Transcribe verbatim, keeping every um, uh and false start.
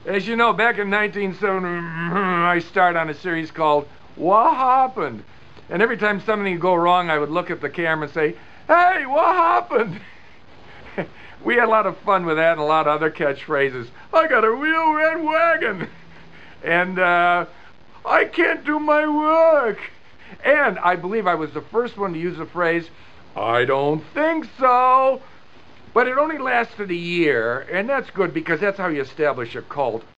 As you know, back in nineteen seventy, I started on a series called What Happened? And every time something would go wrong, I would look at the camera and say, hey, what happened? We had a lot of fun with that and a lot of other catchphrases. I got a real red wagon. And uh, I can't do my work. And I believe I was the first one to use the phrase, I don't think so. But it only lasted a year, and that's good because that's how you establish a cult.